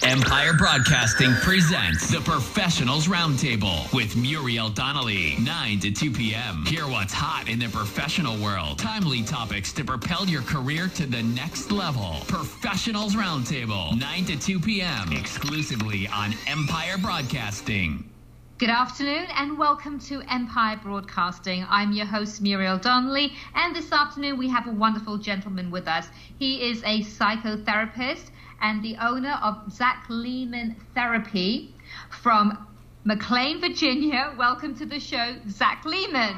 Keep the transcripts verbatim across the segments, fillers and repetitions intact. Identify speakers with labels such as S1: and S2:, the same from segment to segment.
S1: Empire Broadcasting presents the Professionals Roundtable with Muriel Donnelly, nine to two p.m. Hear what's hot in the professional world. Timely topics to propel your career to the next level. Professionals Roundtable, nine to two p.m. exclusively on Empire Broadcasting.
S2: Good afternoon and welcome to Empire Broadcasting. I'm your host, Muriel Donnelly, and this afternoon we have a wonderful gentleman with us. He is a psychotherapist and the owner of Zach Lehman Therapy from McLean, Virginia. Welcome to the show, Zach Lehman.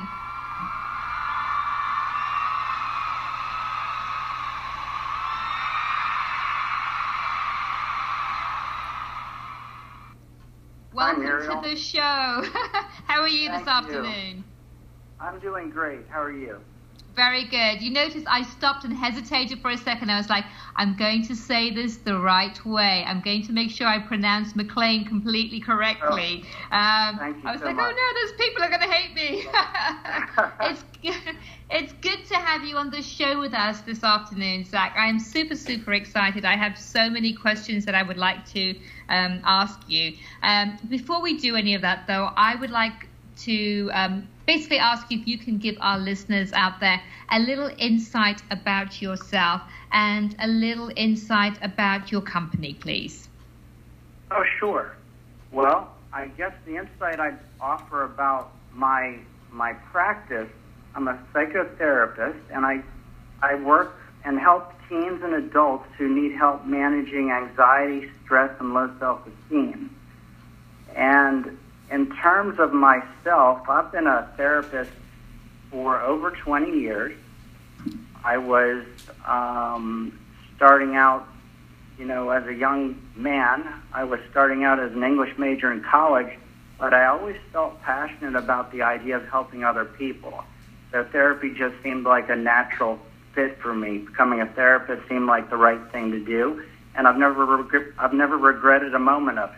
S2: Welcome
S3: Hi,
S2: to the show. How are you
S3: Thank
S2: this afternoon?
S3: You. I'm doing great. How are you?
S2: Very good. You notice I stopped and hesitated for a second. I was like, I'm going to say this the right way. I'm going to make sure I pronounce McLean completely correctly.
S3: Oh,
S2: um,
S3: thank you
S2: I was
S3: so
S2: like,
S3: much.
S2: oh no, those people are going to hate me. it's, it's good to have you on the show with us this afternoon, Zach. I am super, super excited. I have so many questions that I would like to um, ask you. Um, before we do any of that, though, I would like to um, basically ask you if you can give our listeners out there a little insight about yourself and a little insight about your company, please.
S3: Oh, sure. Well, I guess the insight I'd offer about my my practice, I'm a psychotherapist, and I I work and help teens and adults who need help managing anxiety, stress, and low self-esteem. And in terms of myself, I've been a therapist for over twenty years. I was um, starting out, you know, as a young man. I was starting out as an English major in college, but I always felt passionate about the idea of helping other people. So therapy just seemed like a natural fit for me. Becoming a therapist seemed like the right thing to do, and I've never reg- I've never regretted a moment of it.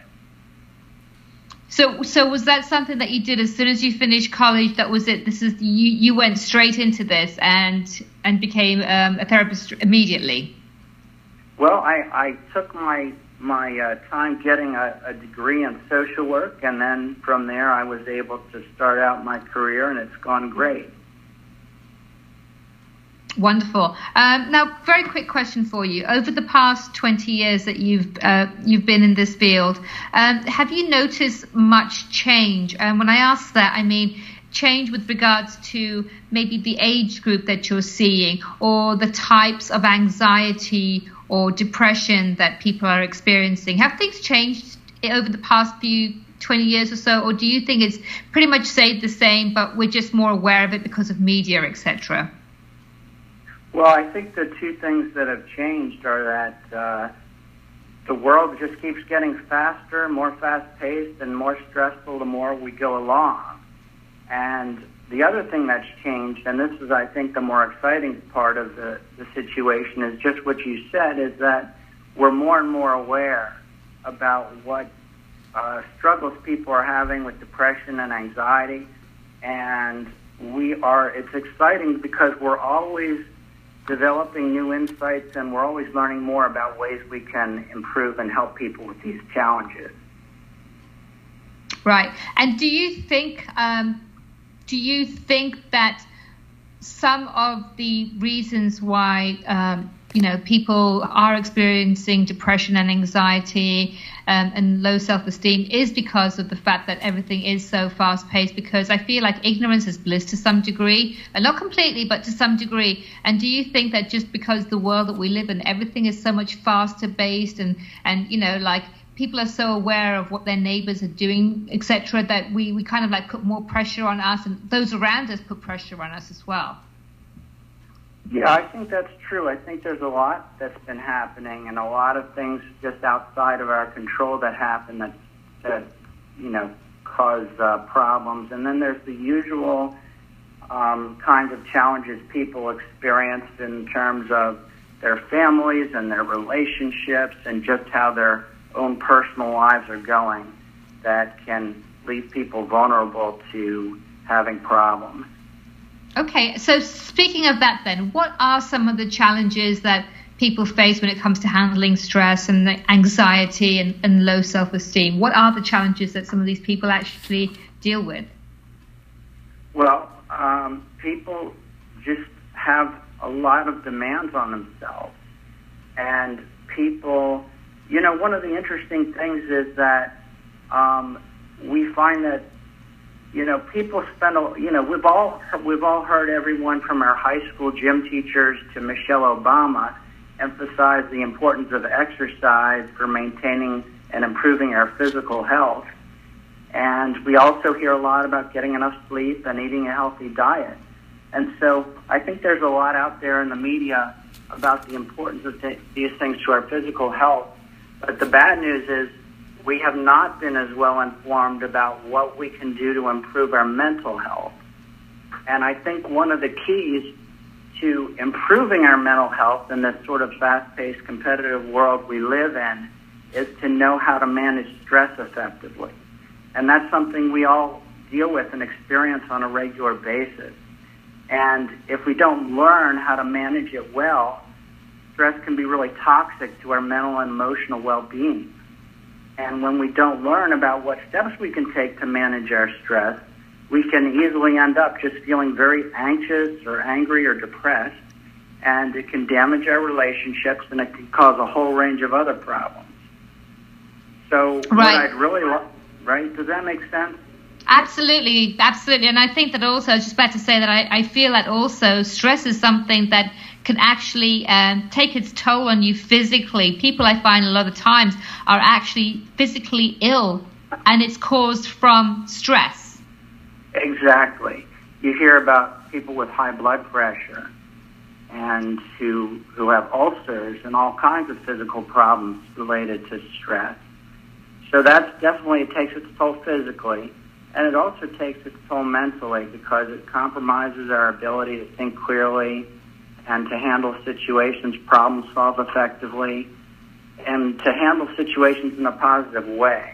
S2: So, so was that something that you did as soon as you finished college? That was it. This is you. You went straight into this and and became um, a therapist immediately.
S3: Well, I, I took my my uh, time getting a, a degree in social work, and then from there I was able to start out my career, and it's gone great.
S2: Wonderful. Um, now, very quick question for you. Over the past twenty years that you've uh, you've been in this field, um, have you noticed much change? And when I ask that, I mean change with regards to maybe the age group that you're seeing, or the types of anxiety or depression that people are experiencing. Have things changed over the past few twenty years or so, or do you think it's pretty much stayed the same, but we're just more aware of it because of media, et cetera?
S3: Well, I think the two things that have changed are that uh, the world just keeps getting faster, more fast-paced, and more stressful the more we go along. And the other thing that's changed, and this is, I think, the more exciting part of the, the situation, is just what you said, is that we're more and more aware about what uh, struggles people are having with depression and anxiety. And we are, it's exciting because we're always developing new insights, and we're always learning more about ways we can improve and help people with these challenges.
S2: Right. And do you think, um, do you think that some of the reasons why, um, you know, people are experiencing depression and anxiety um, and low self-esteem is because of the fact that everything is so fast-paced? Because I feel like ignorance is bliss to some degree, and not completely, but to some degree. And do you think that just because the world that we live in, everything is so much faster-based, and, and you know, like people are so aware of what their neighbors are doing, et cetera, that we, we kind of like put more pressure on us, and those around us put pressure on us as well?
S3: Yeah, I think that's true. I think there's a lot that's been happening, and a lot of things just outside of our control that happen that, that you know, cause uh, problems. And then there's the usual um, kinds of challenges people experience in terms of their families and their relationships and just how their own personal lives are going that can leave people vulnerable to having problems.
S2: Okay, so speaking of that then, what are some of the challenges that people face when it comes to handling stress and the anxiety and, and low self-esteem? What are the challenges that some of these people actually deal with?
S3: Well, um, people just have a lot of demands on themselves. And people, you know, one of the interesting things is that um, we find that, you know, people spend, a, you know, we've all we've all heard everyone from our high school gym teachers to Michelle Obama emphasize the importance of exercise for maintaining and improving our physical health. And we also hear a lot about getting enough sleep and eating a healthy diet. And so I think there's a lot out there in the media about the importance of th- these things to our physical health. But the bad news is we have not been as well informed about what we can do to improve our mental health. And I think one of the keys to improving our mental health in this sort of fast-paced, competitive world we live in is to know how to manage stress effectively. And that's something we all deal with and experience on a regular basis. And if we don't learn how to manage it well, stress can be really toxic to our mental and emotional well-being. And when we don't learn about what steps we can take to manage our stress, we can easily end up just feeling very anxious or angry or depressed, and it can damage our relationships, and it can cause a whole range of other problems. So
S2: right.
S3: what I'd really like, right? Does that make sense?
S2: Absolutely, absolutely. And I think that also, I was just about to say that I, I feel that also stress is something that can actually um, take its toll on you physically. People, I find a lot of times, are actually physically ill, and it's caused from stress.
S3: Exactly. You hear about people with high blood pressure and who who have ulcers and all kinds of physical problems related to stress. So that's definitely, it takes its toll physically, and it also takes its toll mentally because it compromises our ability to think clearly and to handle situations, problem solve effectively, and to handle situations in a positive way.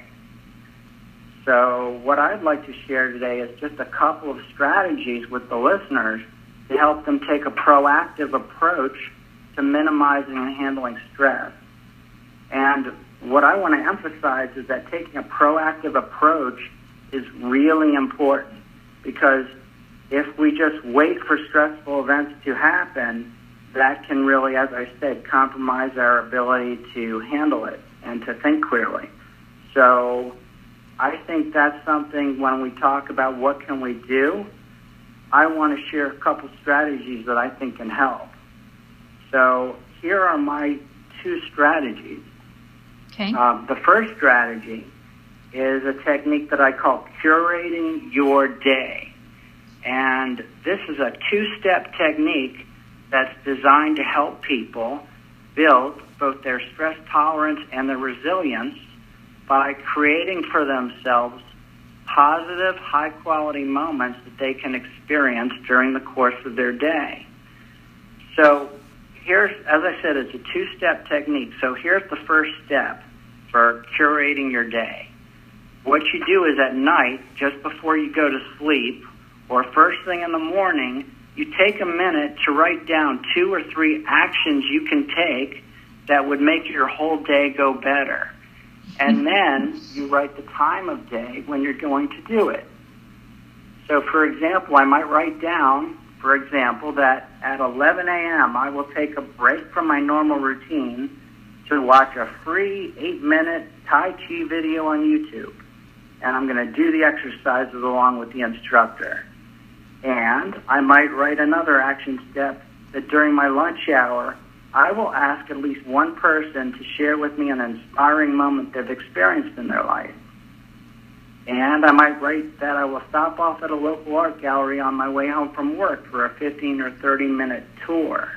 S3: So what I'd like to share today is just a couple of strategies with the listeners to help them take a proactive approach to minimizing and handling stress. And what I want to emphasize is that taking a proactive approach is really important, because if we just wait for stressful events to happen, that can really, as I said, compromise our ability to handle it and to think clearly. So I think that's something when we talk about what can we do, I want to share a couple strategies that I think can help. So here are my two strategies.
S2: Okay.
S3: Um, the first strategy is a technique that I call curating your day. And this is a two-step technique that's designed to help people build both their stress tolerance and their resilience by creating for themselves positive, high-quality moments that they can experience during the course of their day. So here's, as I said, it's a two-step technique. So here's the first step for curating your day. What you do is at night, just before you go to sleep, or first thing in the morning, you take a minute to write down two or three actions you can take that would make your whole day go better. And then you write the time of day when you're going to do it. So, for example, I might write down, for example, that at eleven a.m. I will take a break from my normal routine to watch a free eight-minute Tai Chi video on YouTube. And I'm going to do the exercises along with the instructor. And I might write another action step that during my lunch hour, I will ask at least one person to share with me an inspiring moment they've experienced in their life. And I might write that I will stop off at a local art gallery on my way home from work for a fifteen or thirty minute tour.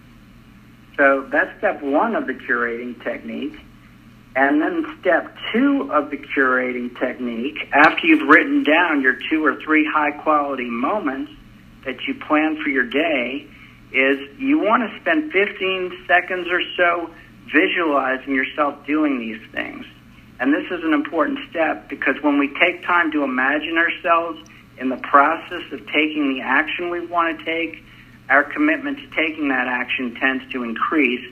S3: So that's step one of the curating technique. And then step two of the curating technique, after you've written down your two or three high-quality moments that you plan for your day, is you want to spend fifteen seconds or so visualizing yourself doing these things. And this is an important step because when we take time to imagine ourselves in the process of taking the action we want to take, our commitment to taking that action tends to increase,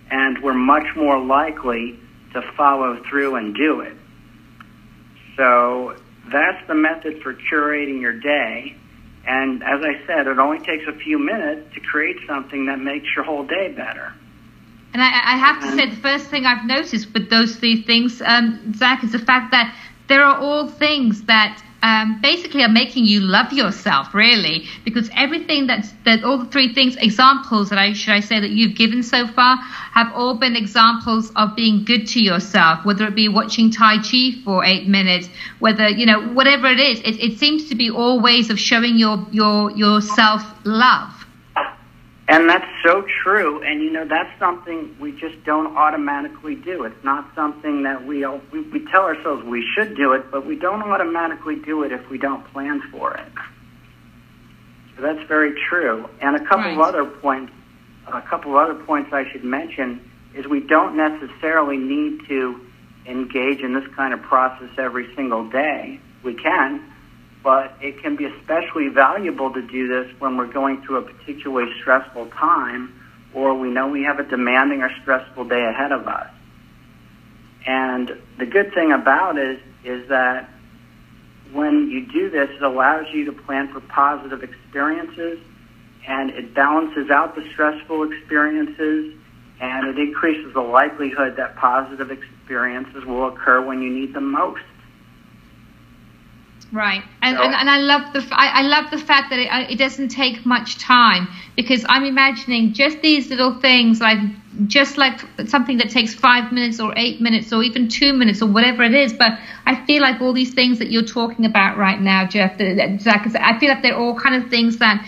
S3: and we're much more likely to follow through and do it. So that's the method for curating your day. And as I said, it only takes a few minutes to create something that makes your whole day better.
S2: And I, I have to say, the first thing I've noticed with those three things, um, Zach, is the fact that there are all things that um, basically are making you love yourself, really, because everything that's, that all the three things, examples that I, should I say, that you've given so far have all been examples of being good to yourself, whether it be watching Tai Chi for eight minutes, whether, you know, whatever it is, it, it seems to be all ways of showing your, your, your self-love.
S3: And that's so true, and you know, that's something we just don't automatically do. It's not something that we, we we tell ourselves we should do it, but we don't automatically do it if we don't plan for it. So that's very true. And a couple
S2: right.
S3: of other points, a couple of other points I should mention is we don't necessarily need to engage in this kind of process every single day. We can. But it can be especially valuable to do this when we're going through a particularly stressful time, or we know we have a demanding or stressful day ahead of us. And the good thing about it is that when you do this, it allows you to plan for positive experiences, and it balances out the stressful experiences, and it increases the likelihood that positive experiences will occur when you need them most.
S2: Right, and, and and I love the I, I love the fact that it, it doesn't take much time, because I'm imagining just these little things, like just like something that takes five minutes or eight minutes or even two minutes or whatever it is. But I feel like all these things that you're talking about right now, Jeff, that, Zach, I feel like they're all kind of things that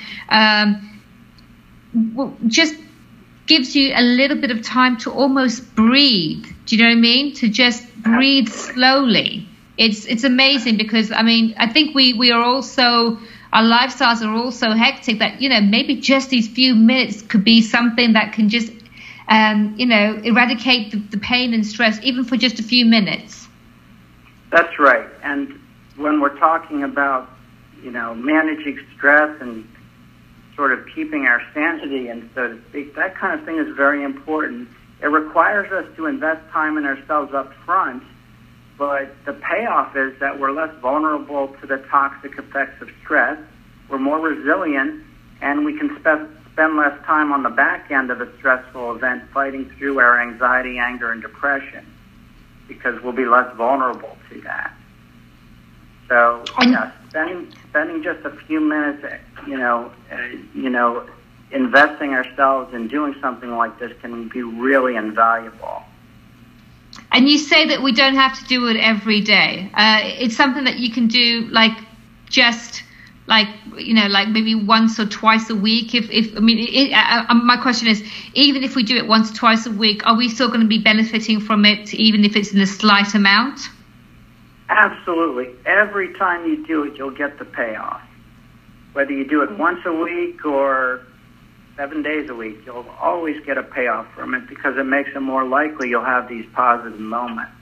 S2: um, just gives you a little bit of time to almost breathe. Do you know what I mean? To just breathe slowly. It's it's amazing, because, I mean, I think we, we are also, our lifestyles are all so hectic that, you know, maybe just these few minutes could be something that can just, um, you know, eradicate the, the pain and stress, even for just a few minutes.
S3: That's right. And when we're talking about, you know, managing stress and sort of keeping our sanity, and so to speak, that kind of thing is very important. It requires us to invest time in ourselves up front. But the payoff is that we're less vulnerable to the toxic effects of stress, we're more resilient, and we can spe- spend less time on the back end of a stressful event fighting through our anxiety, anger, and depression, because we'll be less vulnerable to that. So, yeah, spending, spending just a few minutes, you know, uh, you know, investing ourselves in doing something like this can be really invaluable.
S2: And you say that we don't have to do it every day. Uh, it's something that you can do, like, just like, you know, like maybe once or twice a week. If, if I mean, it, uh, my question is, even if we do it once or twice a week, are we still going to be benefiting from it, even if it's in a slight amount?
S3: Absolutely. Every time you do it, you'll get the payoff. Whether you do it once a week or seven days a week, you'll always get a payoff from it, because it makes it more likely you'll have these positive moments.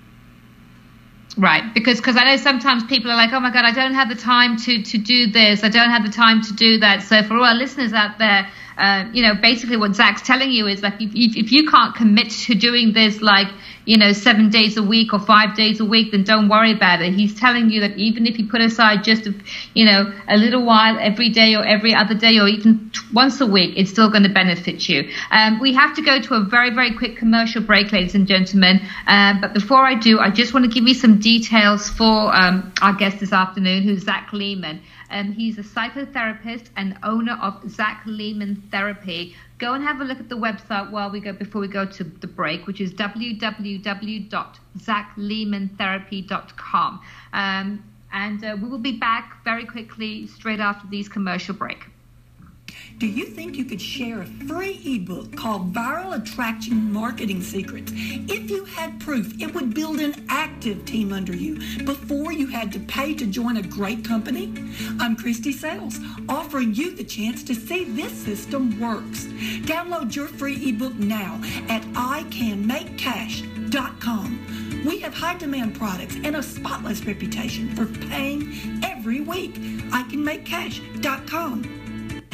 S2: Right, because cause I know sometimes people are like, oh my God, I don't have the time to, to do this. I don't have the time to do that. So for all our listeners out there, uh, you know, basically what Zach's telling you is, like, if, if, if you can't commit to doing this, like, you know, seven days a week or five days a week, then don't worry about it. He's telling you that even if you put aside just, a, you know, a little while every day or every other day or even t- once a week, it's still going to benefit you. Um, we have to go to a very, very quick commercial break, ladies and gentlemen. Um, but before I do, I just want to give you some details for um, our guest this afternoon, who's Zach Lehman. Um, he's a psychotherapist and owner of Zach Lehman Therapy. Go and have a look at the website while we go before we go to the break, which is w w w dot zach lehman therapy dot com. Um, and uh, we will be back very quickly straight after these commercial break.
S4: Do you think you could share a free ebook called Viral Attraction Marketing Secrets? If you had proof, it would build an active team under you before you had to pay to join a great company? I'm Christy Sales, offering you the chance to see this system works. Download your free ebook now at i can make cash dot com. We have high demand products and a spotless reputation for paying every week. i can make cash dot com.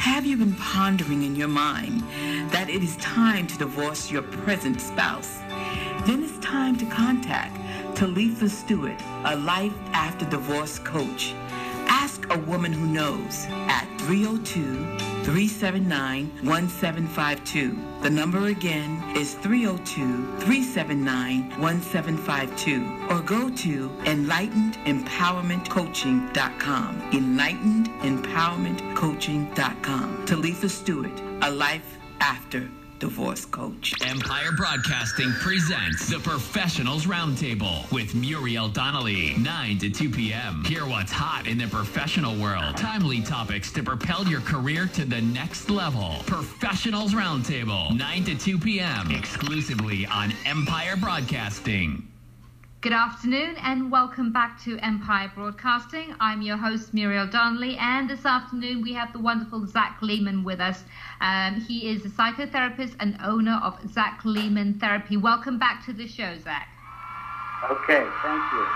S5: Have you been pondering in your mind that it is time to divorce your present spouse? Then it's time to contact Talitha Stewart, a Life After Divorce coach. Ask a woman who knows at three oh two, three seven nine, one seven five two. The number again is three oh two, three seven nine, one seven five two. Or go to enlightened empowerment coaching dot com. enlightened empowerment coaching dot com. Talitha Stewart, a Life After Divorce coach.
S1: Empire Broadcasting presents the Professionals Roundtable with Muriel Donnelly, nine to two p.m. Hear what's hot in the professional world. Timely topics to propel your career to the next level. Professionals Roundtable, nine to two p.m. exclusively on Empire Broadcasting.
S2: Good afternoon and welcome back to Empire Broadcasting. I'm your host, Muriel Donnelly, and this afternoon we have the wonderful Zach Lehman with us. Um, he is a psychotherapist and owner of Zach Lehman Therapy. Welcome back to the show, Zach.
S3: Okay, thank you.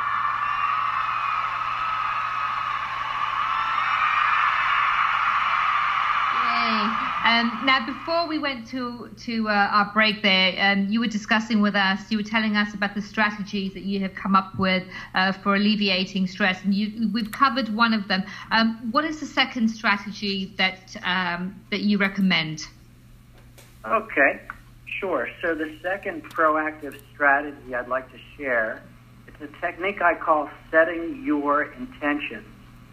S2: Yay. Um, now, before we went to, to uh, our break there, um, you were discussing with us, you were telling us about the strategies that you have come up with uh, for alleviating stress, and you, we've covered one of them. Um, what is the second strategy that um, that you recommend?
S3: Okay, sure. So the second proactive strategy I'd like to share, it's a technique I call setting your intentions.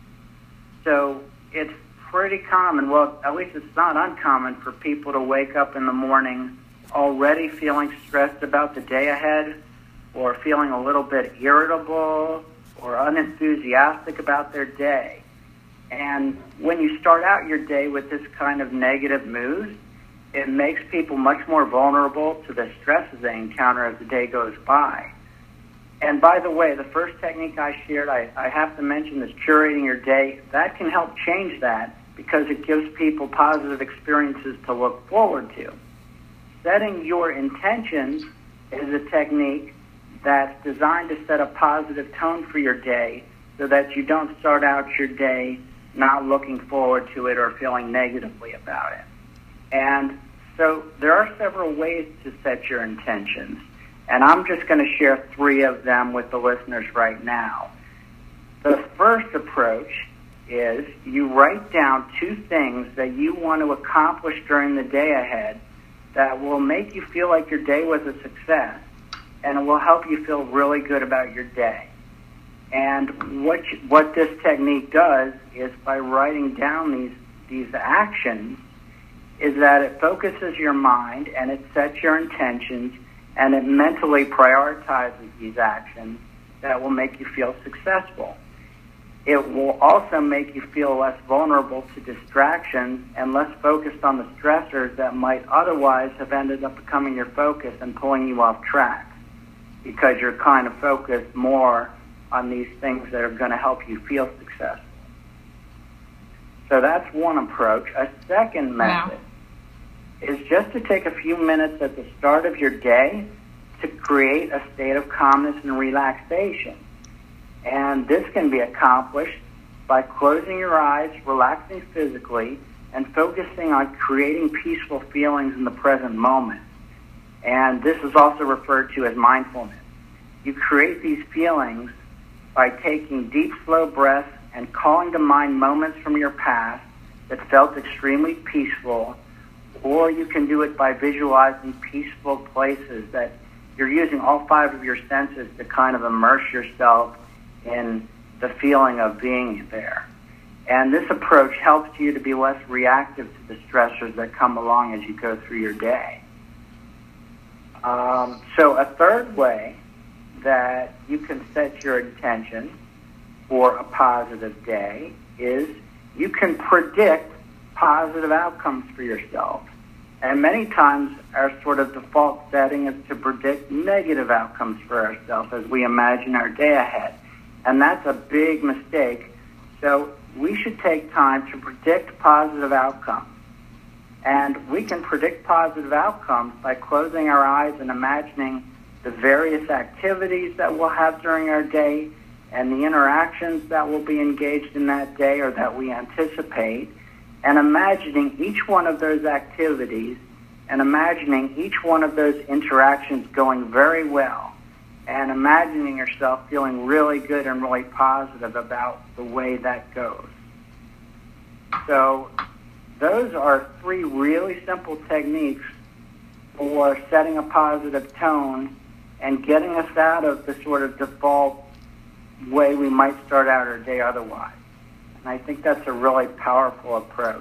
S3: So it's pretty common, well, at least it's not uncommon for people to wake up in the morning already feeling stressed about the day ahead, or feeling a little bit irritable or unenthusiastic about their day. And when you start out your day with this kind of negative mood, it makes people much more vulnerable to the stresses they encounter as the day goes by. And by the way, the first technique I shared, I, I have to mention, is curating your day. That can help change that because it gives people positive experiences to look forward to. Setting your intentions is a technique that's designed to set a positive tone for your day so that you don't start out your day not looking forward to it or feeling negatively about it. And so there are several ways to set your intentions. And I'm just going to share three of them with the listeners right now. The first approach is you write down two things that you want to accomplish during the day ahead that will make you feel like your day was a success, and it will help you feel really good about your day. And what you, what this technique does is, by writing down these these actions, is that it focuses your mind and it sets your intentions, and it mentally prioritizes these actions that will make you feel successful. It will also make you feel less vulnerable to distractions and less focused on the stressors that might otherwise have ended up becoming your focus and pulling you off track, because you're kind of focused more on these things that are going to help you feel successful. So that's one approach. A second method wow. is just to take a few minutes at the start of your day to create a state of calmness and relaxation. And this can be accomplished by closing your eyes, relaxing physically, and focusing on creating peaceful feelings in the present moment. And this is also referred to as mindfulness. You create these feelings by taking deep, slow breaths and calling to mind moments from your past that felt extremely peaceful, or you can do it by visualizing peaceful places that you're using all five of your senses to kind of immerse yourself in the feeling of being there. And this approach helps you to be less reactive to the stressors that come along as you go through your day. Um, so a third way that you can set your intention for a positive day is you can predict positive outcomes for yourself. And many times our sort of default setting is to predict negative outcomes for ourselves as we imagine our day ahead. And that's a big mistake. So we should take time to predict positive outcomes. And we can predict positive outcomes by closing our eyes and imagining the various activities that we'll have during our day and the interactions that will be engaged in that day or that we anticipate. and imagining each one of those activities and imagining each one of those interactions going very well, and imagining yourself feeling really good and really positive about the way that goes. So those are three really simple techniques for setting a positive tone and getting us out of the sort of default way we might start out our day otherwise. And I think that's a really powerful approach.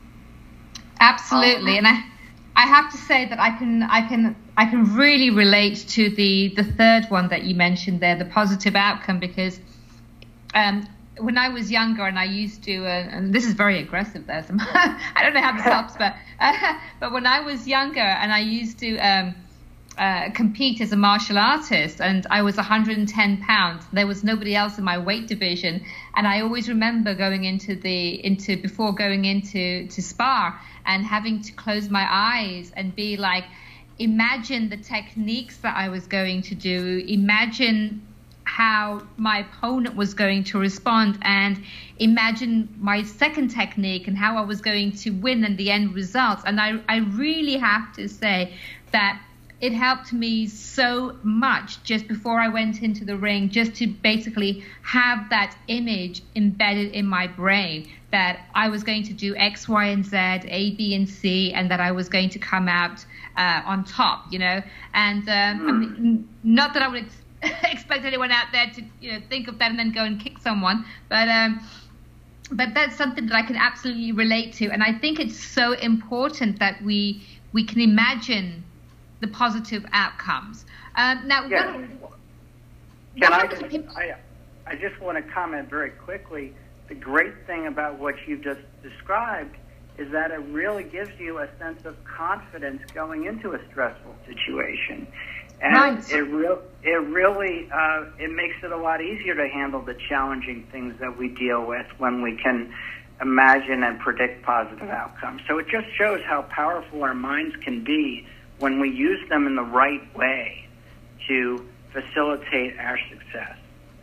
S2: Absolutely.
S3: Um,
S2: and I I have to say that I can I can I can really relate to the the third one that you mentioned there, the positive outcome, because um, when I was younger and I used to, uh, and this is very aggressive there, so I don't know how this helps, but uh, but when I was younger and I used to um, uh, compete as a martial artist, and I was one hundred ten pounds, there was nobody else in my weight division, and I always remember going into the into before going into to spar and having to close my eyes and be like, imagine the techniques that I was going to do, imagine how my opponent was going to respond, and imagine my second technique and how I was going to win and the end results. And I, I really have to say that it helped me so much just before I went into the ring, just to basically have that image embedded in my brain that I was going to do X, Y, and Z, A, B, and C, and that I was going to come out uh, on top, you know. And um, mm. I mean, not that I would ex- expect anyone out there to, you know, think of that and then go and kick someone, but um, but that's something that I can absolutely relate to. And I think it's so important that we we can imagine the positive outcomes. Um, now,
S3: yeah.
S2: what,
S3: Can
S2: what
S3: I,
S2: happens
S3: just,
S2: if-
S3: I, I just want to comment very quickly. The great thing about what you've just described is that it really gives you a sense of confidence going into a stressful situation. And
S2: right.
S3: it, re- it really uh, it makes it a lot easier to handle the challenging things that we deal with when we can imagine and predict positive outcomes. So it just shows how powerful our minds can be when we use them in the right way to facilitate our success.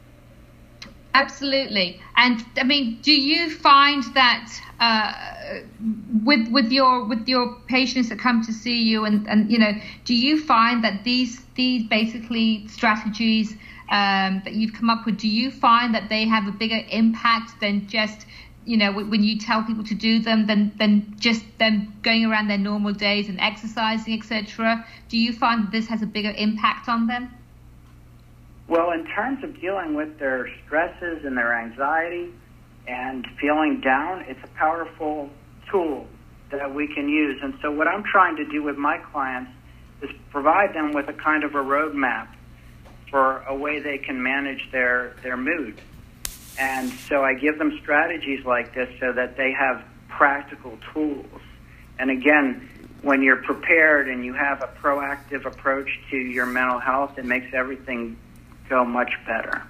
S2: Absolutely. And I mean, do you find that uh, with with your with your patients that come to see you, and, and you know, do you find that these these basically strategies um, that you've come up with, do you find that they have a bigger impact than just, you know, when you tell people to do them, than than just them going around their normal days and exercising, et cetera? Do you find that this has a bigger impact on them?
S3: Well, in terms of dealing with their stresses and their anxiety and feeling down, it's a powerful tool that we can use. And so what I'm trying to do with my clients is provide them with a kind of a roadmap for a way they can manage their, their mood. And so I give them strategies like this so that they have practical tools. And again, when you're prepared and you have a proactive approach to your mental health, it makes everything go much better.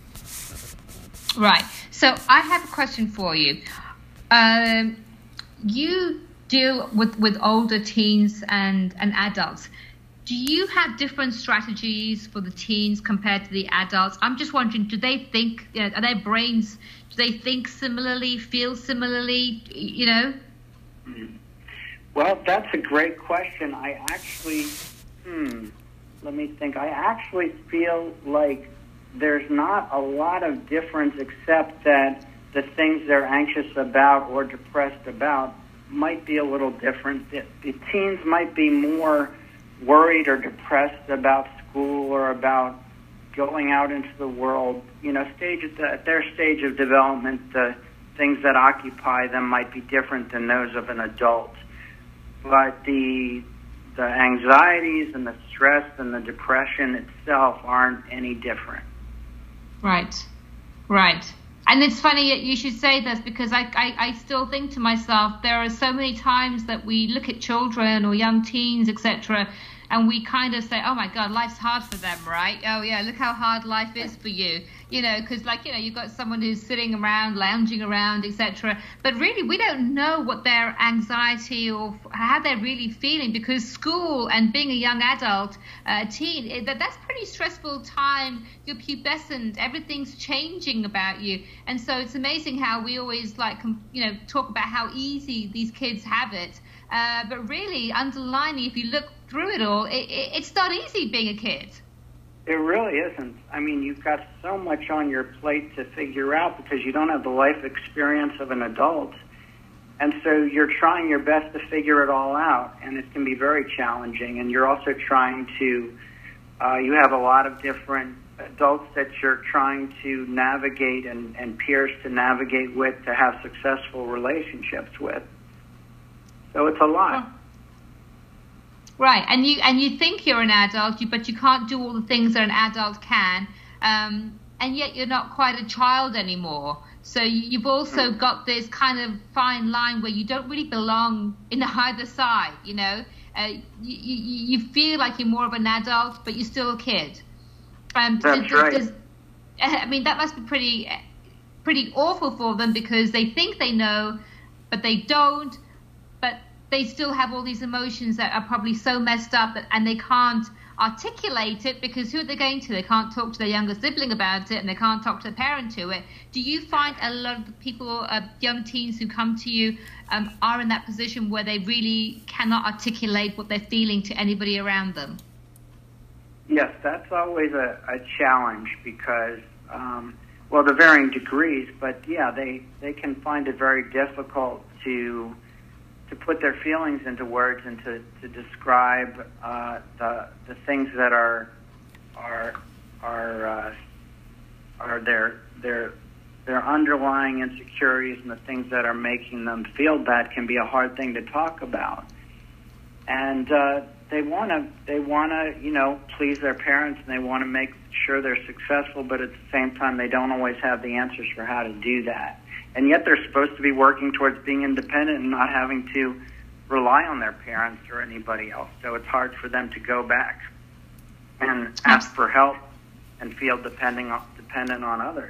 S2: Right. So I have a question for you. Um, you deal with, with older teens and, and adults. Do you have different strategies for the teens compared to the adults? I'm just wondering, do they think, you know, are their brains, do they think similarly, feel similarly, you know?
S3: Well, that's a great question. I actually, hmm, let me think. I actually feel like there's not a lot of difference, except that the things they're anxious about or depressed about might be a little different. The, the teens might be more worried or depressed about school or about going out into the world. You know, stage at, the, at their stage of development, the things that occupy them might be different than those of an adult. But the the anxieties and the stress and the depression itself aren't any different.
S2: Right, right. And it's funny you should say this, because I, I, I still think to myself, there are so many times that we look at children or young teens, et cetera, and we kind of say, oh my God, life's hard for them, right? Oh yeah, look how hard life is for you. You know, because like, you know, you've got someone who's sitting around, lounging around, et cetera. But really, we don't know what their anxiety or how they're really feeling, because school and being a young adult, uh, teen, it, that, that's pretty stressful time. You're pubescent, everything's changing about you. And so it's amazing how we always like, you know, talk about how easy these kids have it. Uh, but really, underlining, if you look through it all, it, it, it's not easy being a kid.
S3: It really isn't. I mean, you've got so much on your plate to figure out because you don't have the life experience of an adult. And so you're trying your best to figure it all out, and it can be very challenging. And you're also trying to, uh, you have a lot of different adults that you're trying to navigate and, and peers to navigate with to have successful relationships with. So it's a lot.
S2: Oh. Right, and you and you think you're an adult, but you can't do all the things that an adult can, um, and yet you're not quite a child anymore. So you've also got this kind of fine line where you don't really belong in either side, you know. Uh, you, you, you feel like you're more of an adult, but you're still a kid. Um,
S3: That's
S2: does,
S3: right.
S2: Does, I mean, that must be pretty, pretty awful for them, because they think they know, but they don't. But they still have all these emotions that are probably so messed up that, and they can't articulate it, because who are they going to? They can't talk to their younger sibling about it, and they can't talk to their parent to it. Do you find a lot of the people, uh, young teens who come to you, um, are in that position where they really cannot articulate what they're feeling to anybody around them?
S3: Yes, that's always a, a challenge because, um, well, to varying degrees, but yeah, they, they can find it very difficult to to put their feelings into words and to, to describe uh, the the things that are are are uh, are their their their underlying insecurities, and the things that are making them feel bad can be a hard thing to talk about. And uh, they want to they want to you know please their parents, and they want to make sure they're successful, but at the same time they don't always have the answers for how to do that. And yet they're supposed to be working towards being independent and not having to rely on their parents or anybody else. So it's hard for them to go back and ask for help and feel depending on, dependent on others.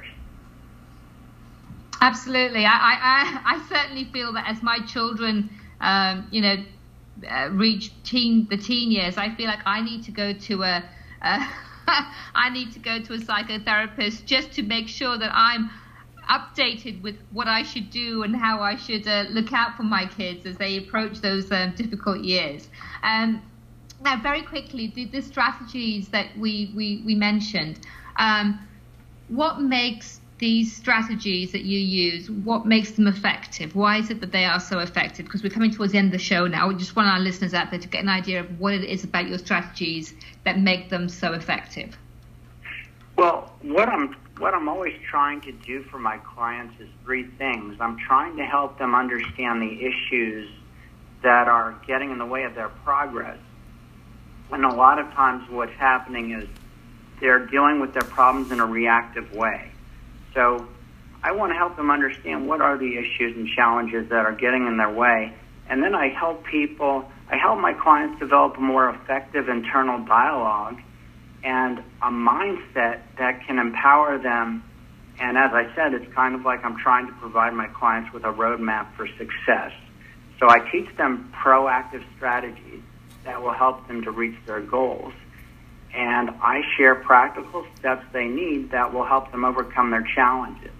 S2: Absolutely. I, I, I certainly feel that as my children, um, you know, uh, reach teen, the teen years, I feel like I need to go to a, a I need to go to a psychotherapist just to make sure that I'm updated with what I should do and how I should uh, look out for my kids as they approach those um, difficult years. Um, now, very quickly, the, the strategies that we, we, we mentioned, um, what makes these strategies that you use, what makes them effective? Why is it that they are so effective? Because we're coming towards the end of the show now. We just want our listeners out there to get an idea of what it is about your strategies that make them so effective.
S3: Well, what I'm what I'm always trying to do for my clients is three things. I'm trying to help them understand the issues that are getting in the way of their progress. And a lot of times what's happening is they're dealing with their problems in a reactive way. So I want to help them understand what are the issues and challenges that are getting in their way. And then I help people, I help my clients develop a more effective internal dialogue and a mindset that can empower them. And as I said, it's kind of like I'm trying to provide my clients with a roadmap for success. So I teach them proactive strategies that will help them to reach their goals. And I share practical steps they need that will help them overcome their challenges.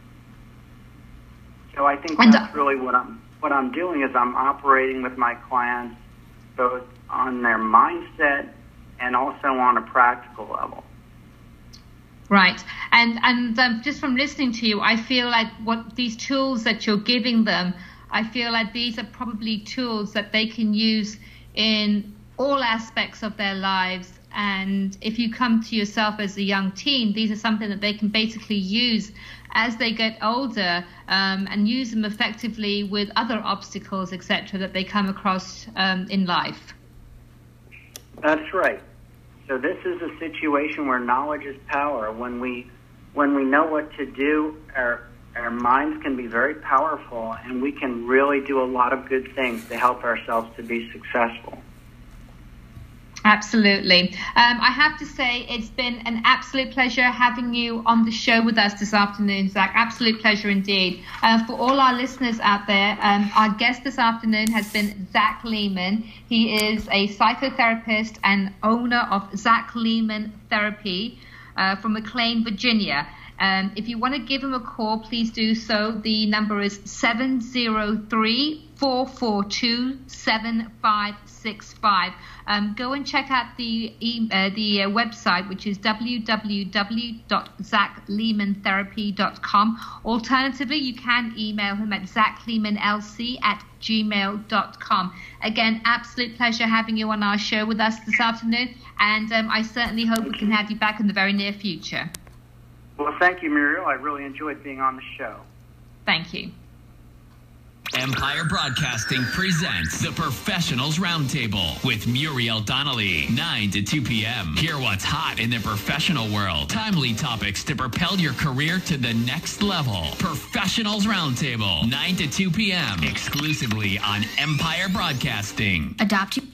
S3: So I think that's really what I'm what I'm doing is I'm operating with my clients both on their mindset and also on a practical level.
S2: Right. And and um, just from listening to you, I feel like what these tools that you're giving them, I feel like these are probably tools that they can use in all aspects of their lives. And if you come to yourself as a young teen, these are something that they can basically use as they get older, um, and use them effectively with other obstacles, et cetera, that they come across um, in life.
S3: That's right. So this is a situation where knowledge is power. When we when we know what to do, our our minds can be very powerful, and we can really do a lot of good things to help ourselves to be successful.
S2: Absolutely. Um, I have to say it's been an absolute pleasure having you on the show with us this afternoon, Zach. Absolute pleasure indeed. Uh, for all our listeners out there, um, our guest this afternoon has been Zach Lehman. He is a psychotherapist and owner of Zach Lehman Therapy uh, from McLean, Virginia. Um, if you want to give him a call, please do so. The number is seven zero three, four four two, seven five six five. Um, go and check out the e- uh, the uh, website, which is w w w dot zach lehman therapy dot com. Alternatively, you can email him at zach lehman l c at gmail dot com. Again, absolute pleasure having you on our show with us this afternoon, and um, I certainly hope we can have you back in the very near future.
S3: Well, thank you, Muriel. I really enjoyed being on the show.
S2: Thank you.
S1: Empire Broadcasting presents the Professionals Roundtable with Muriel Donnelly, nine to two p.m. Hear what's hot in the professional world. Timely topics to propel your career to the next level. Professionals Roundtable, nine to two p.m. exclusively on Empire Broadcasting.
S6: Adopt your